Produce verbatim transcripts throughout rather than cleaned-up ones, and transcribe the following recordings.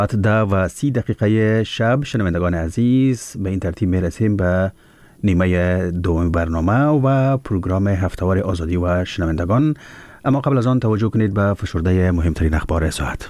ده و سی دقیقه شب شنوندگان عزیز، به این ترتیب میرسیم به نیمه دوم برنامه و پروگرام هفته‌وار آزادی و شنوندگان. اما قبل از آن توجه کنید به فشرده مهمترین اخبار ساعت.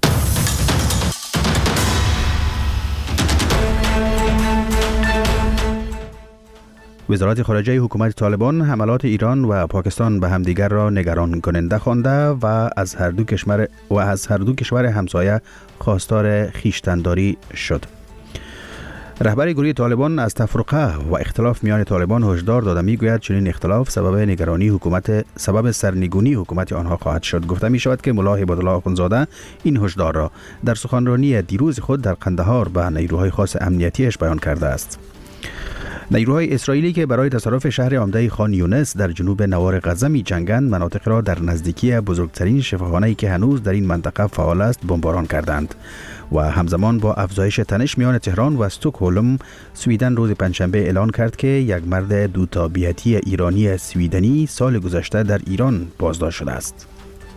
وزارت خارجه حکومت طالبان حملات ایران و پاکستان به همدیگر را نگران کننده خوانده و از هر دو کشور و از هر دو کشور همسایه خواستار خویشتن‌داری شد. رهبر گروه طالبان از تفرقه و اختلاف میان طالبان هشدار داده، میگوید چنین اختلاف سبب نگرانی حکومت سبب سرنگونی حکومت آنها خواهد شد. گفته می شود که ملا هیبت‌الله آخوندزاده این هشدار را در سخنرانی دیروز خود در قندهار به نیروهای خاص امنیتیش بیان کرده است. نیروهای اسرائیلی که برای تصرف شهر عمده خان یونس در جنوب نوار غزه می جنگند، مناطق را در نزدیکی بزرگترین شفاخانه‌ای که هنوز در این منطقه فعال است بمباران کردند و همزمان با افزایش تنش میان تهران و استکهلم، سویدن روز پنجشنبه اعلان کرد که یک مرد دو تابعیتی ایرانی سویدنی سال گذشته در ایران بازداشت شده است.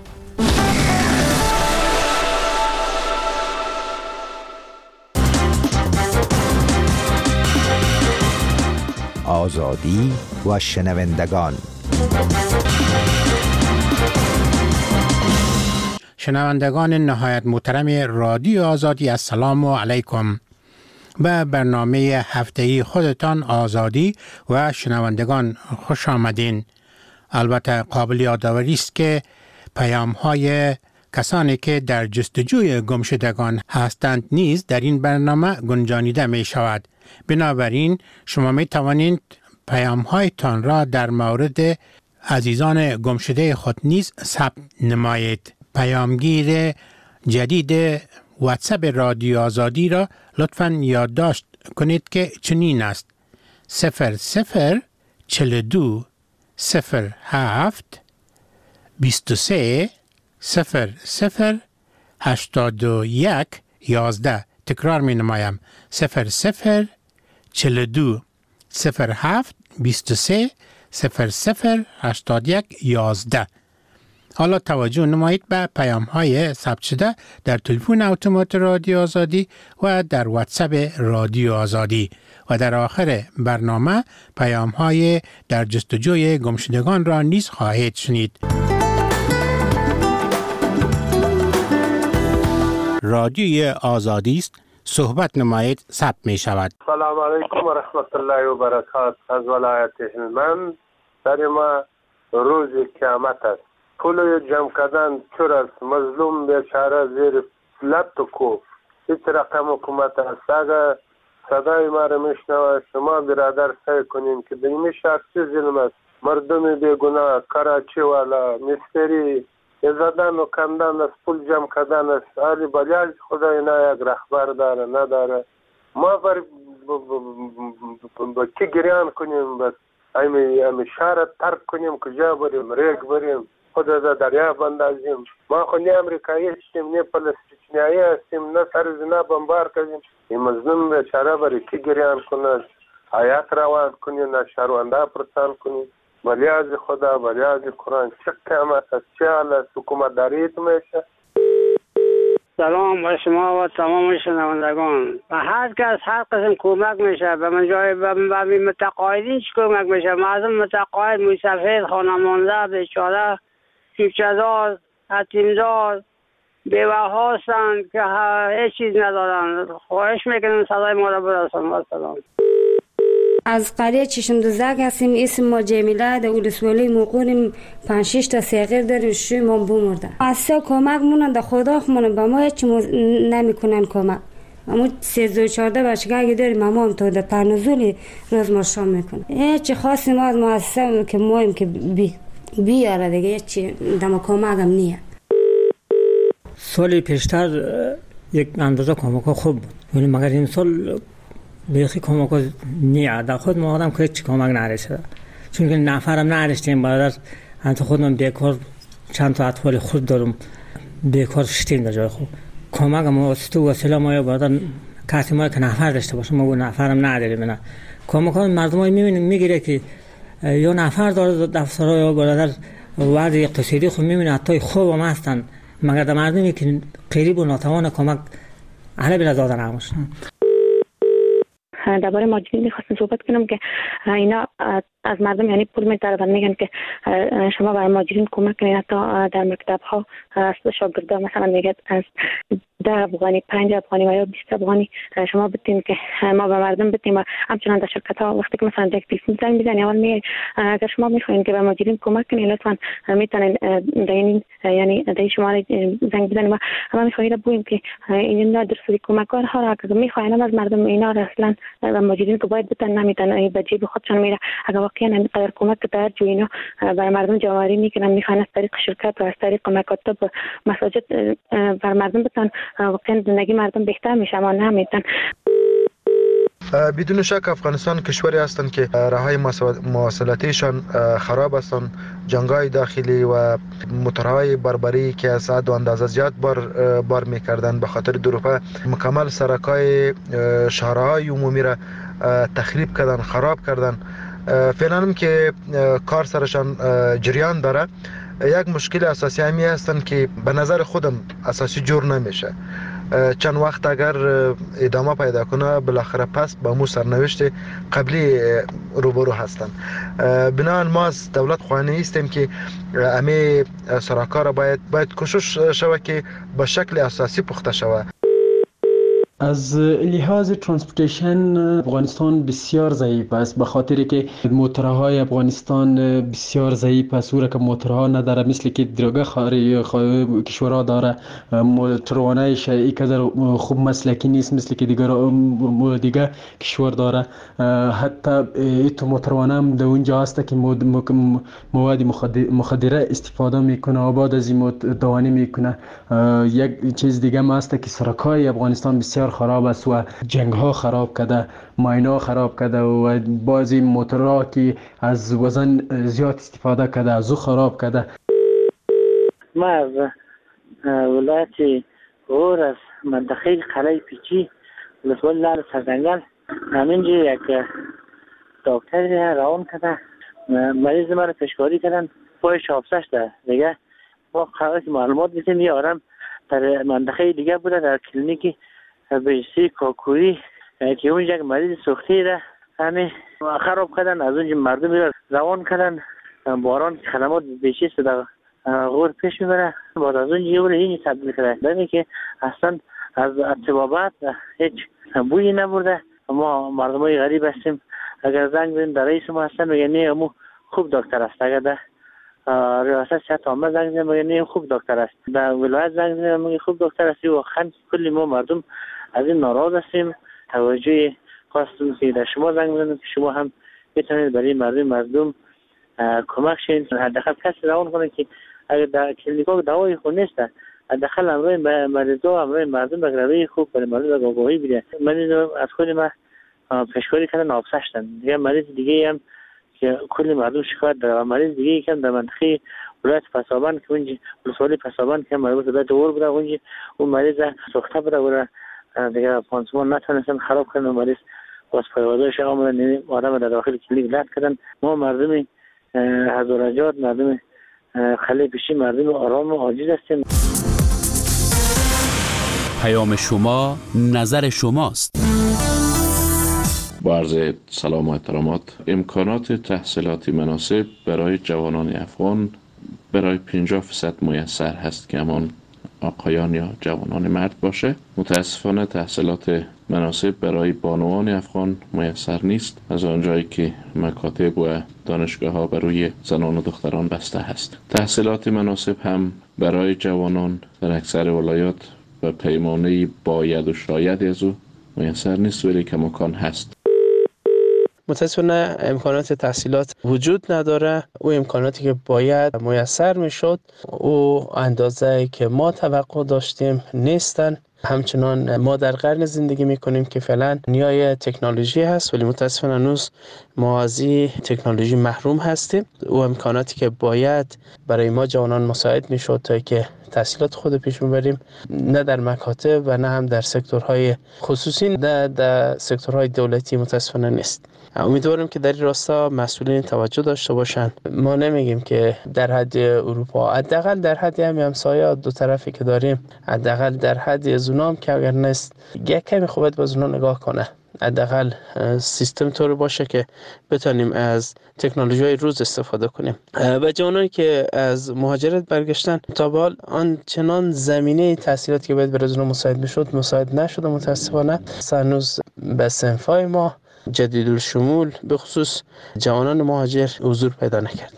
آزادی و شنوندگان. شنوندگان نهایت محترم رادیو آزادی، السلام علیکم. به برنامه هفته‌ای خودتان آزادی و شنوندگان خوش آمدین. البته قابل یادآوری است که پیام‌های کسانی که در جستجوی گمشدگان هستند نیز در این برنامه گنجانیده می شود. بنابراین شما می توانید پیام‌هایتان را در مورد عزیزان گمشده خود نیز ثبت نمایید. پیامگیر جدید واتساپ رادیو آزادی را لطفاً یادداشت کنید که چنین است: صفر صفر چهل و دو صفر هفت بیست و سه صفر صفر هشتاد و یک یازده. تکرار می نمایم: صفر صفر چهل و دو صفر هفت بیست و سه صفر صفر هشتاد و یک یازده. حالا توجه نمایید به پیام های ثبت شده در تلفن اتومات رادیو آزادی و در واتساپ رادیو آزادی و در آخر برنامه پیام های در جستجوی گمشدگان را نیز خواهید شنید. رادیوی آزادی است، صحبت نمایید، ثبت می شود. سلام علیکم و رحمت الله و برکاته. از ولایت هلمند در ما روز قیامت است. پول جمع کردن چور است، مظلوم بیچاره زیر لط و کوف. هیچ رقم حکومت است. اگر صدای ما را میشنوه شما برادر سعی کنین که به این شهر چه ظلم است. مردم بیگناه، کراچی والا، مستری زدن و کندن است، پول جمع کردن است. علی بلیاج خدا اینا یک رهبر داره نداره. ما بر با کی گریان کنیم؟ بس امی امی شهر ترک کنیم، کجا بریم؟ ریگ بریم، خدا در دریا بندازیم. ما خو نه امریکایی هستیم نه فلسطینیایی هستیم، نه سر زنا بمبار کنیم. این مظلوم بیچاره برای کی گریان کنه؟ آیات روان کنیم، نه شهرونده پرسان کنیم. ولی از خدا، ولی از قرآن چه قیامت است، چه حال است، حکومت داریت میشه. سلام به شما و تمام شنوندگان. و هر کس هر قسم کمک میشه به من جای به متقاعدین چی کمک میشه؟ معظم متقاعد موسفید، خانمانده، بیچاره، کیفچه‌دار، یتیمدار، بیوه هستند که هیچ چیز ندارند. خواهش میکنم صدای ما را برسان. سلام. از قریه چشم دوزک هستیم. اسم ما جمیله. در ولسوالی موقعیم پنج شش تا سیغیر داریم. شوی ما بمرده. اصلا کمک مونن در خدا خمونن به ما هیچ نمی کنن کمک. اما سیزده و چارده بچگاه داریم. اما هم تا در پرنزولی روز ما شام میکنن. هیچ خاصی ما از مؤسسه که مایم که بی بیاره دیگه هیچ دم کمک هم نیه. سالی پیشتر یک اندازه کمک خوب بود، ولی مگر این سال بیخی کمک نیه. در خود ما آدم که هیچ کمک نرسیده، چون که نفرم نرسیدیم. برادر انت خودم بیکار، چند تا اطفال خود دارم، بیکار شدیم در جای خود. کمک ما واسطه وسیله ما یا برادر کسی ما که نفر داشته باشه، ما نفرم نداریم. نه کمک ها مردم های میبینیم میگیره که یا نفر داره دفترها یا برادر وضع اقتصادی خود میبینه حتی خوب هم هستن، مگر در مردمی که قریب و ناتوان کمک اهل بلا دادن نموش. درباره ماجرین می‌خواستم صحبت کنم که اینا از مردم یعنی پول می‌طلبن، میگن که شما برای ماجرین کمک کنید. حتی در مکتب‌ها از شاگردان مثلا میگه از ده افغانی، پنج افغانی و یا بیست افغانی شما بدین که ما به مردم بدیم. و همچنان در شرکت‌ها وقتی که مثلا یک تلفن زنگ بزنید اول می اگر شما می‌خواید که به ماجرین کمک کنید لطفاً میتونین در این یعنی در شماره زنگ بزنید. و ما می‌خوایم بگوییم که اینا درصد کمک‌ها را که می‌خواین از مردم اینا اصلا و ماجرین که باید بتن نمیتن به جیب خودشان میره. اگر واقعا اینقدر کمک در جو اینا برای مردم جمع‌آوری میکنن، میخوان از طریق شرکت و از طریق مکاتب و مساجد بر مردم بتن، واقعا زندگی مردم بهتر میشه. اما نمیتن. بدون شک افغانستان کشوری هستند که راههای مواصلاتیشان خراب هستند. جنگ‌های داخلی و موتورهای بربری که از حد و اندازه زیاد بار بار می‌کردند به خاطر دروغ مکمل سرک‌های شهرهای عمومی را تخریب کردن، خراب کردن. فعلا هم که کار سرشان جریان داره. یک مشکل اساسی همی هستند که به نظر خودم اساسی جور نمیشه. چند وقت اگر ادامه پیدا کنه بالاخره پس با مو سرنوشت قبلی روبرو هستند. بنابراین ما از دولت خواهانی هستیم که همه سراکا را باید باید کوشش شود که به شکل اساسی پخته شود. از لحاظ ترانسپورتیشن افغانستان بسیار ضعیف است، به خاطری که موتورهای افغانستان بسیار ضعیف است. او را که موتورها نداره مثل که دیگر خارج کشورها داره. موتروانه شرعی که خوب مسلکی نیست مثل که دیگر دیگر کشور داره. حتی ایتو موتروانه هم در اونجا هست که مواد مخدره استفاده میکنه و بعد از این دوانی میکنه. یک چیز دیگه هم هست که سرکای افغانستان بسیار خراب است و جنگ ها خراب کرده، ماینا خراب کرده و بعضی موتورها که از وزن زیاد استفاده کرده از او خراب کرده. ما از ولایت غور از منطقه قلعه پیچی ولسوالی لال سرزنگل همینجا یک دکتر روان کرده، مریض ما را پشکاری کردن، پایش آفسش ده دیگه. ما قرار معلومات میتیم یه آرم در منطقه دیگه بوده در کلینیکی بیشتری کاکوری که اونجا یک مریض سوختی را همه خراب کردن. از اونجا مردم را روان کردن. باران خدمات بیشتری در غور پیش میبره. بعد از اونجا یه این تبدیل کرده دمی که اصلا از اتبابات هیچ بویی نبرده. ما مردم های غریب هستیم. اگر زنگ بریم در رئیس ما هستن میگه نه امو خوب دکتر است. اگر در ریاست صحت عامه زنگ بزنیم میگه نه خوب دکتر است. در ولایت زنگ بزنیم میگه خوب دکتر است. و خند کلی ما مردم از این ناراض هستیم. توجه خواستم که در شما زنگ بزنیم که شما هم بتونید برای مردم مردم کمک شین. حداقل کسی روان کنه که اگر در کلینیک‌ها دوای خود نیست، حداقل امروز مریضا امروز مردم به روی خوب برای مردم به آگاهی بیاره. مریض از خود ما پشکاری کردن آبسشتن. دیگه مریض دیگه هم که کلی مردم شکایت داره. مریض دیگه که در منطقه ولایت پسابان که اونجا ولسوالی پسابان که مریض در دور بوده اونجا اون مریض سوخته بوده و دیگه پانسمان نتونستن خراب کردن. مریض باز پایوازش آمدن آدم در داخل کلینیک لد کردن. ما مردم هزارجات مردم خلی پیشی مردم آرام و عاجز هستیم. پیام شما نظر شماست. با عرض سلام و احترامات، امکانات تحصیلاتی مناسب برای جوانان افغان برای پنجاه درصد میسر هست که همان آقایان یا جوانان مرد باشه. متاسفانه تحصیلات مناسب برای بانوان افغان میسر نیست، از آنجایی که مکاتب و دانشگاه ها برای زنان و دختران بسته هست. تحصیلات مناسب هم برای جوانان در اکثر ولایات و پیمانه باید و شاید از او میسر نیست، ولی کماکان هست. متاسفانه امکانات تحصیلات وجود نداره. او امکاناتی که باید میسر میشد او اندازه که ما توقع داشتیم نیستن. همچنان ما در قرن زندگی میکنیم که فعلا نیای تکنولوژی هست، ولی متاسفانه هنوز ما از این تکنولوژی محروم هستیم. او امکاناتی که باید برای ما جوانان مساعد میشد تا که تحصیلات خود پیش میبریم نه در مکاتب و نه هم در سکتورهای خصوصی، نه در سکتورهای دولتی متاسفانه نیست. امیدوارم که در این راستا مسئولین توجه داشته باشند. ما نمیگیم که در حد اروپا، حداقل در حد همین همسایه دو طرفی که داریم، حداقل در حد از اونام که اگر نیست یک کمی خوبت باز اونا نگاه کنه، حداقل سیستم طور باشه که بتونیم از تکنولوژی های روز استفاده کنیم. و جوانانی که از مهاجرت برگشتن تا به حال آن چنان زمینه تحصیلاتی که باید برای اونا مساعد میشد مساعد نشده متاسفانه. هنوز به صنفای ما جدید الشمول به خصوص جوانان مهاجر حضور پیدا نکرد.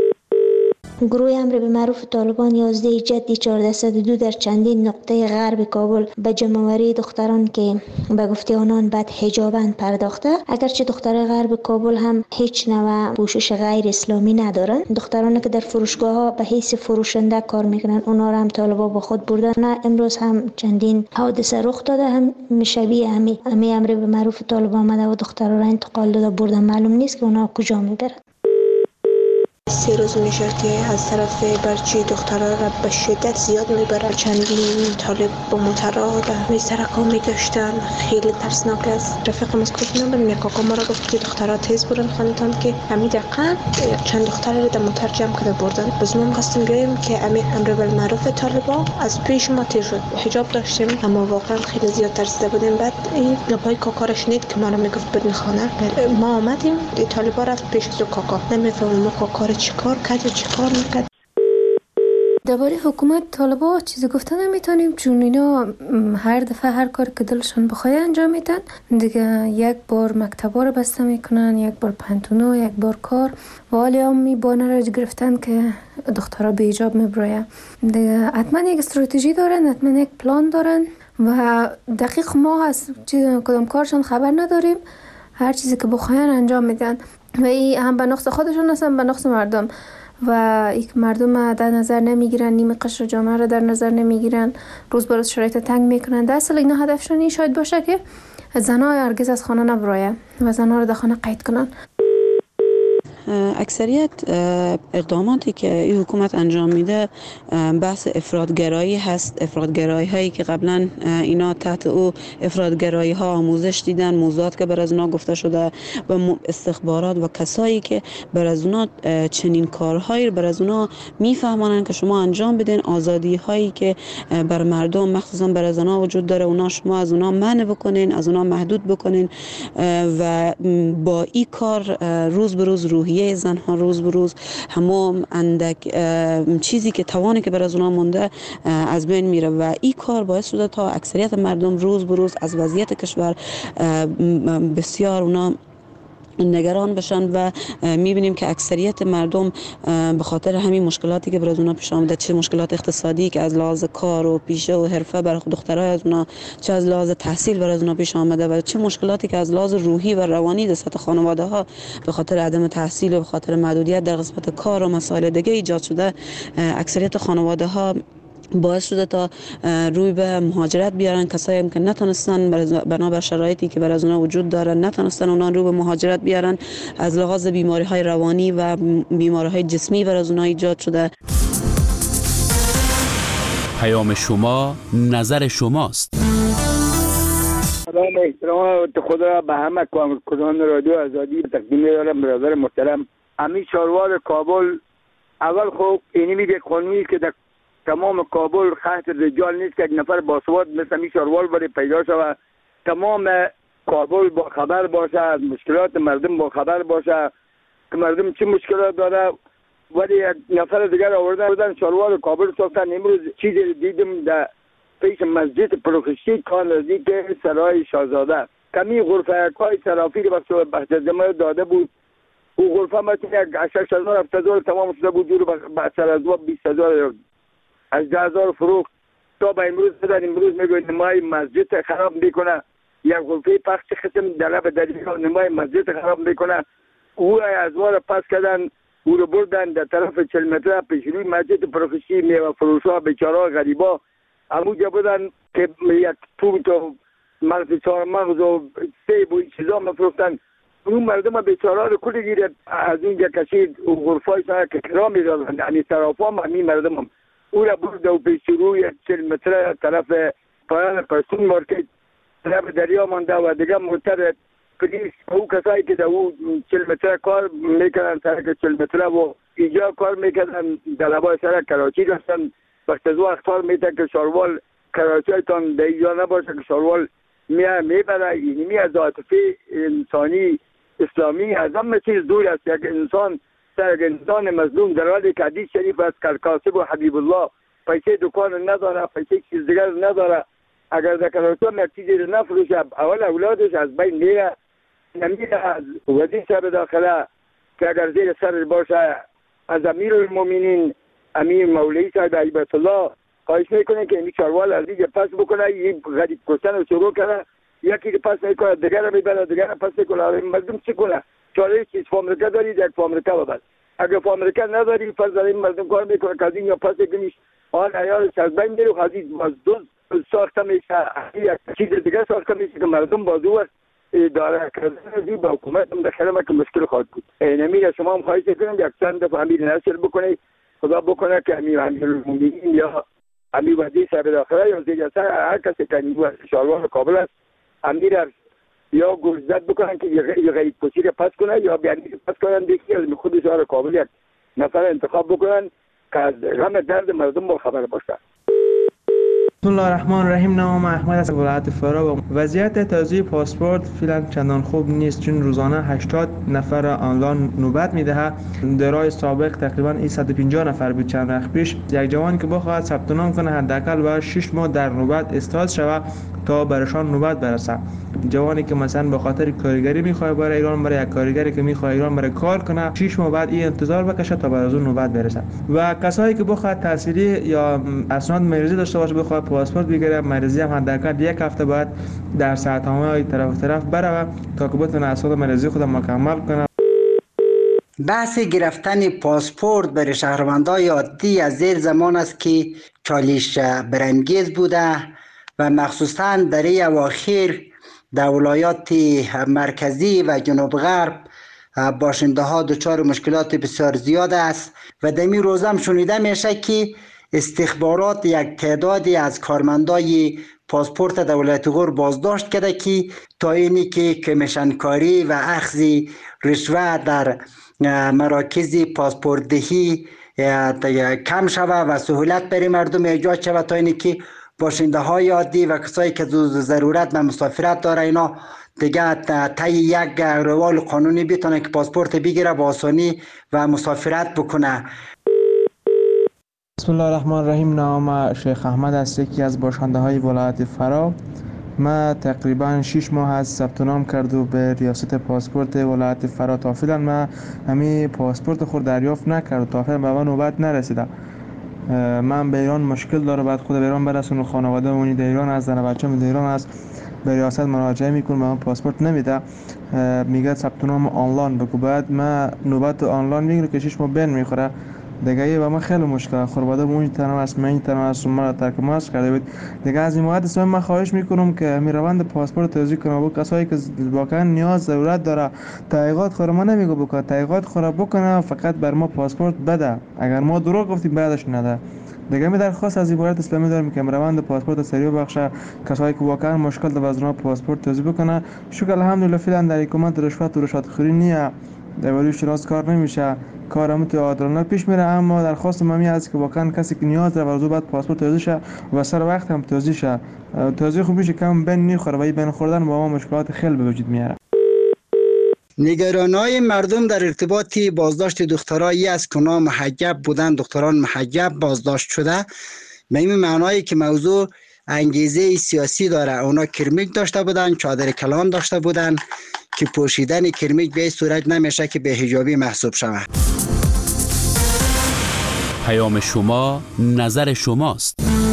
گروه امر به معروف طالبان یازده جدی چهارصد و دو در چندین نقطه غرب کابل به جمع‌آوری دختران که به گفته آنان بد حجابند پرداخته. اگرچه دختران غرب کابل هم هیچ نوع پوشش غیر اسلامی ندارند، دخترانی که در فروشگاه ها به حیث فروشنده کار میکنند اونا را هم طالبان با خود بردن. نه امروز هم چندین حادثه رخ داده هم شبیه همی همی امر به معروف طالبان آمده و دختران را انتقال داده بردن. معلوم نیست که اونا کجا میبرند. سه روز میشه که از طرف برچی دخترها را به شدت زیاد میبرن. چندین طالب با موترها به سرکا میگشتن. خیلی ترسناک است. رفیقم از کجا نمیدونم، یک کاکا ما را گفت که دخترها تیز برن خاندان که همین دقیقا چند دختر را در موتر جمع کرده بردن. باز ما خواستیم بیایم که امیر امر بالمعروف طالبان از پیش ما تیر شد. حجاب داشتیم اما واقعا خیلی زیاد ترسیده بودیم. بعد این لبای کاکا را شنید که ما را میگفت برین خانه. ما آمدیم طالبان رفت پیش از کاکا. نمیفهمم ما کاکا را چیکار کرد و چیکار میکرد. درباره حکومت طالبا چیزی گفته نمیتونیم، چون اینا هر دفعه هر کار که دلشون بخواد انجام میدن دیگه. یک بار مکتبا رو بسته میکنن، یک بار پنتونا، یک بار کار و حالی هم میبانه را گرفتن که دخترها به حجاب میبراید دیگه. حتما یک استراتژی دارن، حتما یک پلان دارن و دقیق ما از کدام کارشون خبر نداریم. هر چیزی که بخواین انجام میدن و این هم به نقص خودشون هستن به نقص مردم و یک مردم در نظر نمیگیرن، نیمه قشر جامعه را در نظر نمیگیرن، روز به روز شرایط تنگ میکنن. در اصل اینا هدفشون این شاید باشه که زنها هرگز از خانه نبراین و زنها رو در خانه قید کنن. اکثریت اقداماتی که این حکومت انجام میده بحث افراطگرایی هست. افراطگرایی هایی که قبلا اینا تحت او افراطگرایی ها آموزش دیدن، موضوعات که بر از اونا گفته شده و استخبارات و کسایی که بر از اونا چنین کارهایی بر از اونا میفهمانن که شما انجام بدین. آزادی هایی که بر مردم مخصوصا بر از اونا وجود داره اونا شما از اونا منع بکنین، از اونا محدود بکنین و با این کار روز به روز روحیه زنها روز به روز همون اندک چیزی که توانی که بر از اونا مونده از بین میره و این کار باعث شده تا اکثریت مردم روز به روز از وضعیت کشور بسیار اونا نگران بشن و میبینیم که اکثریت مردم به خاطر همین مشکلاتی که برای اونا پیش آمده، چه مشکلات اقتصادی که از لحاظ کار و پیشه و حرفه برای دخترای از اونا، چه از لحاظ تحصیل برای اونا پیش آمده و چه مشکلاتی که از لحاظ روحی و روانی در سطح خانواده ها به خاطر عدم تحصیل و به خاطر محدودیت در قسمت کار و مسائل دیگه ایجاد شده. اکثریت خانواده ها باعث شده تا روی به مهاجرت بیارن. کسایی هم که نتونستن بنابر شرایطی که بر از اونا وجود داره نتونستن اونا رو به مهاجرت بیارن. از لحاظ بیماری های روانی و بیماری های جسمی بر از اونا ایجاد شده. پیام شما نظر شماست. سلام احترام خدا به همه کارکنان رادیو آزادی تقدیم می‌دارم. برادر محترم امیر شاروار کابل، اول خوب اینی میگه قانونی که در تمام کابل خط رجال نیست که یک نفر باسواد مثل امیر شاروار بره پیدا شود. تمام کابل با خبر باشه، از مشکلات مردم با خبر باشه که مردم چه مشکلات داره. ولی یک نفر دیگر آوردن بودن شاروار کابل ساختن. امروز چیزی دیدم در پیش مسجد پروخشتی کار نزدیک سرای شاهزاده کمی غرفه های صرافی که بخش بحث داده بود. او غرفه ما یک شش هزار هفت هزار تمام شده بود، جور به سر از بیست هزار از ده هزار فروخت تا به امروز بدن. امروز میگوید نمای مسجد خراب میکنه. یک غرفه پخش قسم دلب دریا نمای مسجد خراب میکنه. او از وار پس کردن، او رو بردن در طرف چهل متر پیش روی مسجد پروخشتی میوه فروشا بیچاره غریبا همونجا بودن که یک توت و مغز چهار مغز و سیب و این چیزا مفروختن. اون مردم بیچاره رو کلی گیرد از اینجا کشید و غرفای سر که کرا میدادن. یعنی صرافا هم همین مردم هم او را برد و پیش روی چهل متر طرف پایان پرسون مارکت طرف دریا مانده و دیگه مرتر پلیس او کسایی که در او چهل متر کار میکنن سرک چهل متر و اینجا کار میکنن در لبای سرک کراچی داشتن. وقت از او اختار میتن که شاروال کراچایتان در اینجا نباشه که شاروال میه میبره. اینمی از عاطفه انسانی اسلامی از همه چیز دور است. یک انسان یک انسان مظلوم در حالی که حدیث شریف است که کاسب و حبیب الله پیسه دکان نداره، پیسه چیز دیگر نداره، اگر در کراچای یک چیزی رو نفروشه اول اولادش از بین میره. نمیره از وزیر صاحب داخله که اگر زیر سر باشه، از امیر المؤمنین امیر مولوی صاحب هیبت الله خواهش میکنه که این چاروال از دیگه پس بکنه، این غریب کشتن رو شروع کنه، یکی پس میکنه دیگر رو میبره، دیگر رو پس میکنه. مردم چی کنه؟ چاره چیز فامریکا دارید، یک فامریکا ببر. اگر فامریکا نداری پس در این مردم کار میکنه که از این یا پس کنیش آن عیارش از بین میره و حدیث باز دوز ساخته میشه، یک چیز دیگه ساخته میشه که مردم بازو اداره کردن با حکومت هم داخل ما که مشکل خواهد بود. اینمی شما هم خواهش کنم یک چند دفعه امیر نصر بکنید، خدا بکنه که امیر المؤمنین یا امیر وزیر صاحب داخله یا وزیر اصل هر کسی که نیروی شاروان کابل است امیر یا گوشزد بکنن که یه غریب کشی رو پس کنن یا بیانی پس کنن دیگه از خود شهر کابل یک نفر انتخاب بکنن که از غم درد مردم با خبر باشه. بسم الله الرحمن الرحیم. نام احمد از ولایت فرا. وضعیت توزیع پاسپورت فعلا چندان خوب نیست، چون روزانه هشتاد نفر آنلاین نوبت میدهه. در راه سابق تقریبا این صد و پنجاه نفر بود چند وقت پیش. یک جوان که بخواهد ثبت نام کنه حداقل باید شش ماه در نوبت استاد شود تا برشان نوبت برسه. جوانی که مثلا به خاطر کارگری میخواد برای ایران، برای یک کارگری که میخواد ایران برای کار کنه، شش ماه بعد این انتظار بکشه تا بعد از اون نوبت برسه. و کسایی که بخواد تحصیلی یا اسناد مریضی داشته باشه بخواد پاسپورت بگیره، مریضی هم حداقل یک هفته بعد در ساعتنامه طرف طرف بره تا که بتونه اسناد مریضی خود مکمل کنه. بحث گرفتن پاسپورت برای شهروندان عادی از زیر زمان است که چالش برانگیز بوده و مخصوصا در این اواخر در ولایات مرکزی و جنوب غرب باشنده ها دچار مشکلات بسیار زیاد است و در این روز هم شنیده میشه که استخبارات یک تعدادی از کارمندای پاسپورت دولت غور بازداشت کرده که تا اینی که کمیشن کاری و اخذ رشوه در مراکز پاسپورت دهی کم شود و سهولت برای مردم ایجاد شود تا اینی که باشنده های عادی و کسایی که ضرورت به مسافرت داره اینا دیگه طی یک روال قانونی بتونه که پاسپورت بگیره با آسانی و مسافرت بکنه. بسم الله الرحمن الرحیم. نام شیخ احمد است، یکی از باشنده های ولایت فرا. ما تقریبا شش ماه از ثبت نام کرد و به ریاست پاسپورت ولایت فرا تا فعلا ما همین پاسپورت خود دریافت نکرد، تا فعلا به من نوبت نرسیده. من به ایران مشکل داره، بعد خود به ایران برسونم، خانواده اونی در ایران است، زن بچه‌م در ایران است، به ریاست مراجعه میکنم، به من پاسپورت نمیده، میگه ثبت نام آنلاین بگو. بعد ما نوبت آنلاین میگیره که شش ماه بین میخوره دیگه و من خیلی مشکل خانواده اون تنها است، من تنها است، ما ترک ماست کرده بود دیگه. از این مواد اسم من خواهش میکنم که می روند پاسپورت توزیع کنه با کسایی که واقعا نیاز ضرورت داره. تایید خود ما نمیگه بکنه، تایید خود بکنه، فقط بر ما پاسپورت بده، اگر ما دروغ گفتیم بعدش نده دیگه. می درخواست از عبارت اسلامی دارم که روند پاسپورت سریع بخشه، کسایی که واقعا مشکل داره از پاسپورت توزیع بکنه. شکر الحمدلله فعلا در حکومت رشوت و رشوت خوری نیه، در ولی شناس کار نمیشه، کارم تو عادلانه پیش میره. اما درخواست ممی است که واقعا کسی که نیاز داره ورزو بعد پاسپورت توزیع شه و سر وقت هم توزیع شه. توزیع خوب میشه کم بین میخوره و این بین خوردن با ما مشکلات خیلی به وجود میاره. نگرانای مردم در ارتباط بازداشت دخترایی است که اونا محجب بودن، دختران محجب بازداشت شده، به این معنایی که موضوع انگیزه سیاسی داره. اونا کرمیک داشته بودن، چادر کلان داشته بودن که پوشیدن کرمیک به این صورت نمیشه که به حجابی محسوب شود. پیام شما نظر شماست.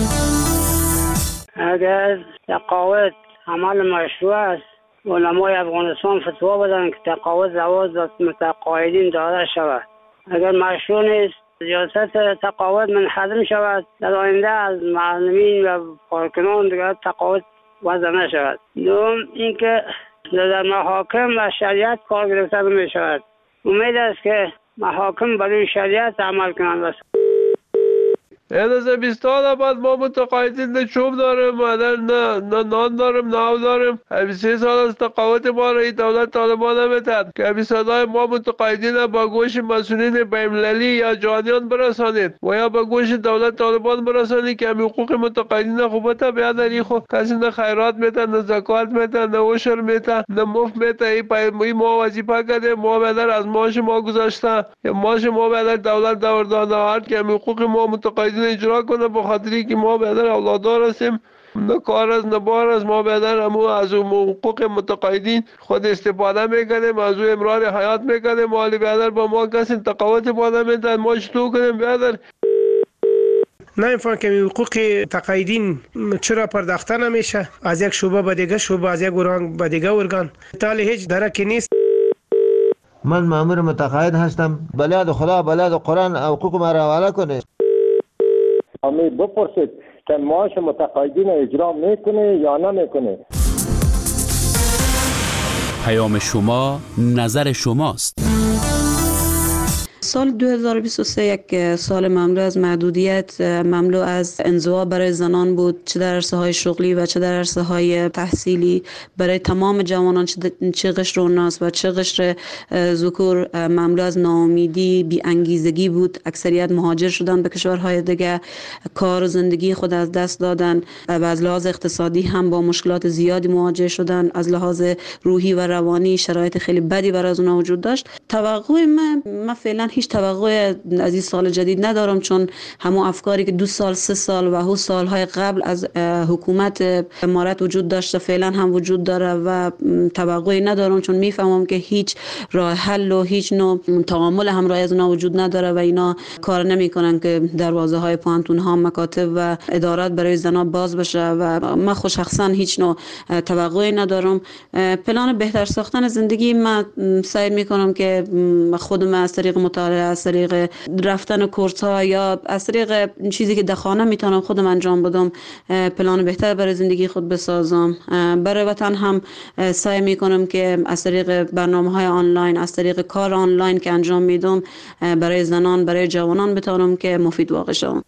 اگر تقاعد عمل مشروع است، علمای افغانستان فتوا بدن که تقاعد زواج متقاعدین داده شود. اگر مشروع نیست، ریاست تقاعد منحدم شود، در آینده از معلمین و کارکنان دیگر تقاعد وضع نشود. دوم اینکه در محاکم و شریعت کار گرفته می شود. امید است که محاکم برای شریعت عمل کنند. این از بیست سال بعد ما متقاعدین نه چوب داریم نه نه نان داریم نه آب داریم. بیست و سه سال از تقاعد ما را دولت طالبان نمیتد که به صدای ما متقاعدین با گوش مسئولین بین‌المللی یا جهانیان برسانید و یا با گوش دولت طالبان برسانید که حقوق متقاعدین خوبت بیادری خو کسی نه خیرات میتن نه زکات میتن نه عشر میتن نه مفت میتن. ای ما وظیفه کرده ما بدر از معاش ما گذاشته معاش ما بدر دولت دور داد که حقوق ما متقاعدین اجرا کنه به خاطری که ما بدر اولادار هستیم نه کار از نه بار از ما بدر همو از حقوق متقاعدین خود استفاده میکنیم از او امرار حیات میکنیم مالی بدر با ما کسی تقاوت باده میدن ما چطور کنیم بدر نمیفهم که حقوق تقاعدین چرا پرداخته نمیشه از یک شعبه به دیگه شعبه از یک ارگان به دیگه ارگان تالی هیچ درکی نیست. من مأمور متقاعد هستم بلاد خدا بلاد قرآن حقوق ما را حواله کنه. امی بپرسید که معاش متقاعدین اجرا میکنه یا نمیکنه. پیام شما نظر شماست. سال دو هزار و بیست و سه یک سال مملو از محدودیت، مملو از انزوا برای زنان بود، چه در عرصه های شغلی و چه در عرصه های تحصیلی. برای تمام جوانان چه قشر اوناس و چه قشر ذکور مملو از ناامیدی، بی انگیزگی بود. اکثریت مهاجر شدن به کشورهای دیگه، کار و زندگی خود از دست دادن و از لحاظ اقتصادی هم با مشکلات زیادی مواجه شدن. از لحاظ روحی و روانی شرایط خیلی بدی برای از اونها وجود داشت. توقع من من فعلا هیچ توقع از این سال جدید ندارم، چون همون افکاری که دو سال سه سال و هو سالهای قبل از حکومت امارت وجود داشته فعلا هم وجود داره و توقعی ندارم، چون میفهمم که هیچ راه حل و هیچ نوع تعامل همراه از اونها وجود نداره و اینا کار نمیکنن که دروازه های پانتون ها، مکاتب و ادارات برای زنا باز بشه و من خود شخصا هیچ نوع توقعی ندارم. پلان بهتر ساختن زندگی من سعی میکنم که خودم از طریق مطالعه، از طریق رفتن کورس ها یا از طریق چیزی که در خانه میتونم خودم انجام بدم پلان بهتر برای زندگی خود بسازم. برای وطن هم سعی میکنم که از طریق برنامه های آنلاین، از طریق کار آنلاین که انجام میدم برای زنان، برای جوانان بتونم که مفید واقع شوم.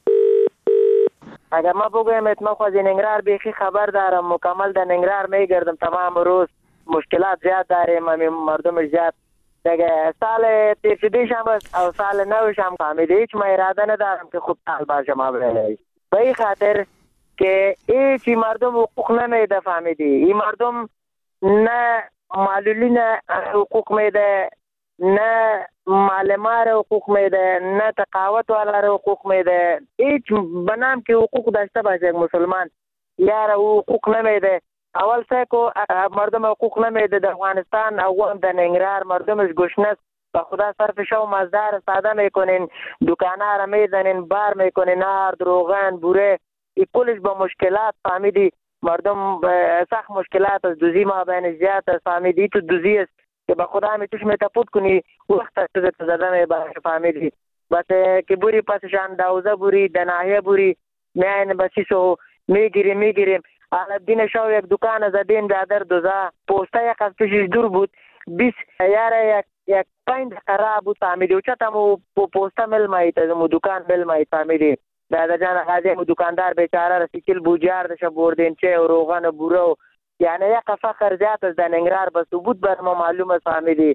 اگر ما بگویم اتما خود ننگرهار بیخی خبر دارم، مکمل در ننگرهار میگردم تمام روز، مشکلات زیاد داریم، مردم زیاد دیگه. سال تیفیدیش هم او سال نوش هم فهمیده هیچ ما اراده ندارم که خوب سال باشه ما بله به این خاطر که هیچی مردم حقوق نمیده فهمیدی. این مردم نه معلولین حقوق میده، نه معلمان حقوق میده، نه تقاوت والا حقوق میده. هیچ بنام که حقوق داشته باشه مسلمان یار حقوق نمیده. اول سه کو مردم حقوق نمیده در افغانستان او هم در ننگرهار مردمش گشنه است و خدا صرفش و مزدار ساده میکنین، دکانه را میزنین، بار میکنین، نار روغن بوره ای کلش با مشکلات فهمیدی. مردم سخت مشکلات از دوزی ما بین زیاد است فهمیدی. تو دوزی است که با خدا همی توش میتپود کنی وقت است که زده میباشه فهمیدی. بس که بوری پسشان دوزه بوری دناهیه بوری میاین بسیسو میگیریم میگیریم حالا دین شو یک دکان زدین دادر دوزه پوسته یک از پیشش دور بود بیس یاره یک یک پنج قرار بود فهمیدی و چطا مو پوسته مل مایید از مو دکان مل مایید فهمیدی. دادا جان غازی مو دکاندار بیچاره رسی کل بوجار دشه بردین چه و روغن و بورو یعنی یک فخر زیاد از دنگرار بس بود بر ما معلوم است فهمیدی.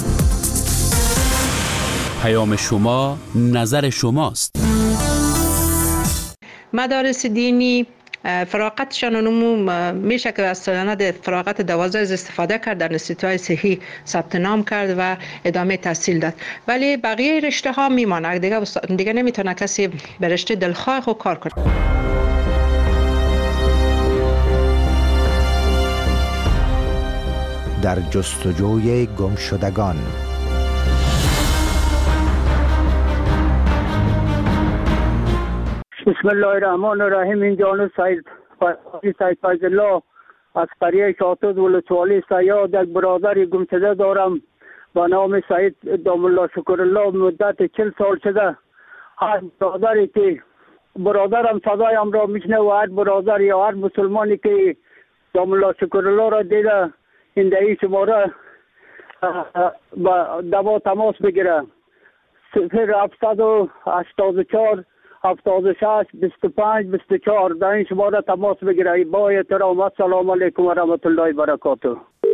پیام شما نظر شماست. مدارس دینی فراغتشان نمو میشه که از سند فراغت دوازده از استفاده کرد، در انستیتوهای صحی ثبت نام کرد و ادامه تحصیل داد، ولی بقیه رشته ها میمانه دیگه دیگه نمیتونه کسی به رشته دلخواه خود کار کنه. در جستجوی گمشدگان. بسم الله الرحمن الرحیم. این جانو سید سید فیض الله از قریه شاطد ولسوالی سیاد یک برادر گمشده دارم با نام سید دام الله شکر الله. مدت چل سال شده هر برادری که برادرم صدایم را میشنه و هر برادر یا هر مسلمانی که دام الله شکر الله را دیده این دهی شماره با دوا تماس بگیره. صفر هفتصد و هشتاد و چهار هفتاد و شش بیست و پنج بیست و چهار در این شماره تماس بگیرید. با احترام، السلام علیکم و رحمت الله و برکاته.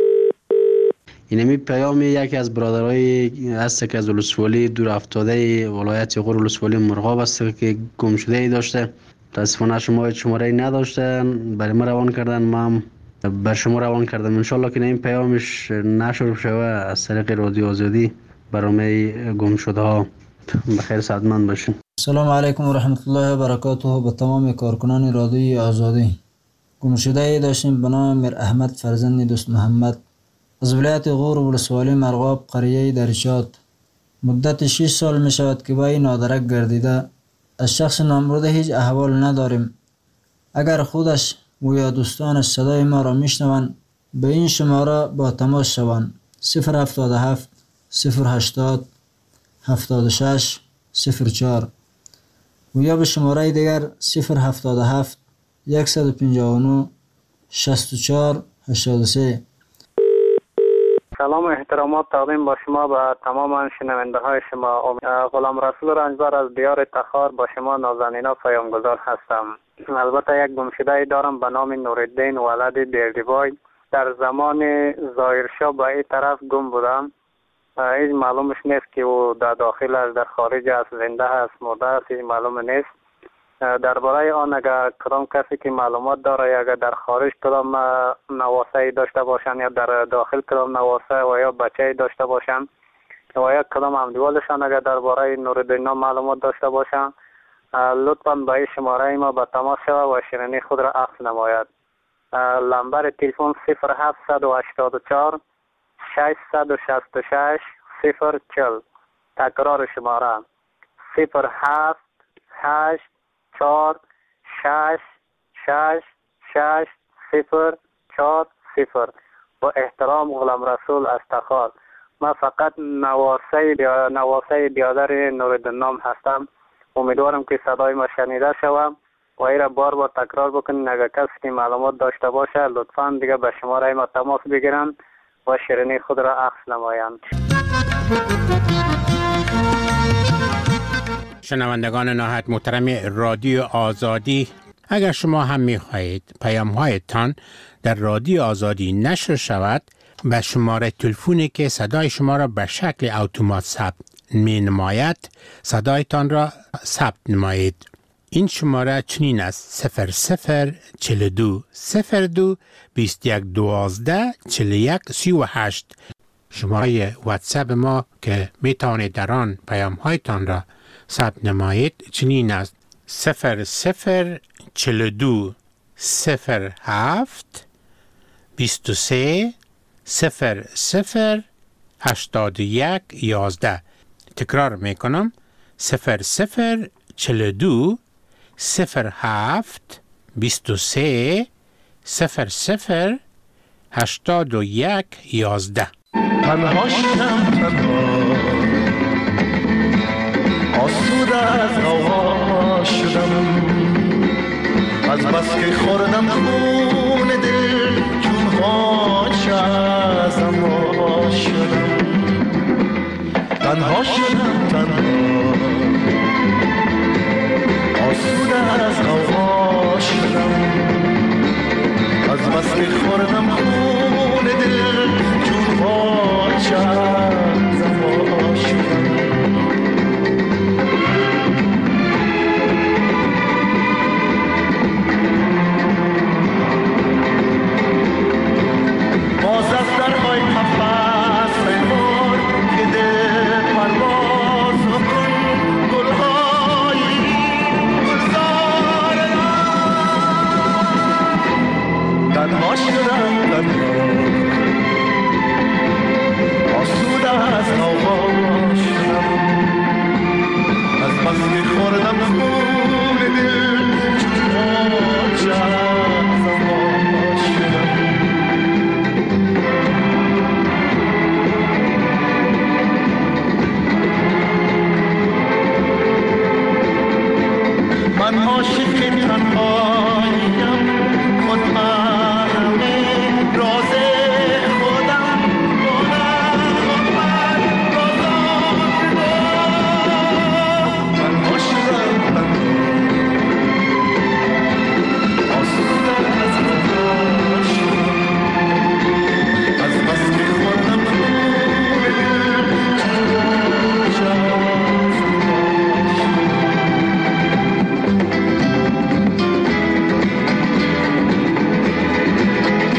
اینمی پیام یکی از برادرای است که از ولسوالی دور افتاده ولایت غور ولسوالی مرغاب است که گم شده ای داشته. متاسفانه شما شماره ای نداشتن، برای ما روان کردن، ما هم بر شما روان کردم. انشالله که این پیامش نشر شوه از طریق رادیو آزادی برنامه گم شده ها. بخیر سعادتمند باشین. سلام علیکم و رحمت الله و برکاته. به تمام کارکنان رادیوی آزادی. گم شده ای داشتیم به نام میر احمد فرزند دوست محمد از ولایت غور ولسوالی مرغاب قریه درشات. مدت شش سال می شود که با این نادرک گردیده. از شخص نامبرده هیچ احوال نداریم. اگر خودش و یا دوستانش صدای ما را میشنوند به این شماره با تماس شوند: صفر هفتاد و هفت صفر هشتاد هفتاد و شش صفر چهار و یا به شماره دیگر صفر هفتاد و هفت صد و پنجاه و نه شصت و چهار هشتاد و سه. سلام و احترامات تقدیم با شما به تمام شنونده های شما. غلام رسول رنجبر از دیار تخار با شما نازنینا پیامگذار هستم. البته یک گمشده دارم به نام نورالدین ولد بیردیوای. در زمان ظاهرشاه به این طرف گم بودم. هیچ معلومش نیست که او در داخل است، در خارج است، زنده است، مرده است، هیچ معلوم نیست. درباره آن اگر کدام کسی که معلومات داره یا اگر در خارج کدام نواسه داشته باشن یا در داخل کدام نواسه و یا بچه داشته باشن و یا کدام همدیوالشان اگر درباره نورالدین معلومات داشته باشن، لطفاً به این شماره ما به تماس شود و شیرینی خود را عکس نماید. لمبر تلفن صفر هفت هشت چهار ششصد و شصت و شش صفر چهل. تکرار شماره صفر هفت هشت چهار شش شش شش صفر چهار صفر. با احترام غلام رسول از تخار. من فقط نواسه نواسه بیادر نورالدین نام هستم. امیدوارم که صدای ما شنیده شوم و این را بار بار تکرار بکنین. اگر کسی که معلومات داشته باشه لطفاً دیگه به شماره ما تماس بگیرن و شیرینی خود را عکس نمایند. شنوندگان نهایت محترم رادیو آزادی، اگر شما هم می‌خواهید پیام‌هایتان در رادیو آزادی نشر شود، به شماره تلفنی که صدای شما را به شکل اتومات ثبت می‌نماید صدایتان را ثبت نمایید. این شماره چنین است: صفر صفر چهل و دو صفر دو بیست و یک دوازده چهل و یک سی و هشت. شماره واتساپ ما که میتوانید در آن پیام‌هایتان را ثبت نمایید چنین است: صفر صفر چهل و دو صفر هفت بیست و سه صفر صفر هشتاد و یک یازده. تکرار میکنم: صفر صفر چهل و دو صفر هفت بیست و سه صفر صفر هشتاد و یک یازده. تنها شدم، تنها آسوده از هوا شدم، از بس که خوردم خون دل چون هاچ ازم وا شدم. تنها شدم، تنها آسوده از هوا شدم، از بس که خوردم